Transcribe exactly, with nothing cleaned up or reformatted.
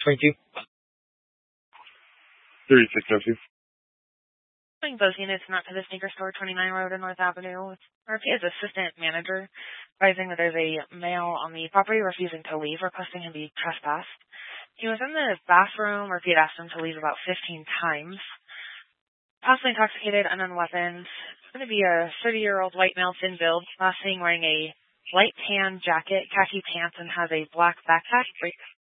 twenty-two. thirty-six oh two. Both units not to the sneaker store, twenty-nine Road and North Avenue. R P is assistant manager, advising that there's a male on the property refusing to leave, requesting him be trespassed. He was in the bathroom. R P had asked him to leave about fifteen times. Possibly intoxicated, unknown weapons. It's going to be a thirty-year-old white male, thin build, last seen wearing a light tan jacket, khaki pants, and has a black backpack.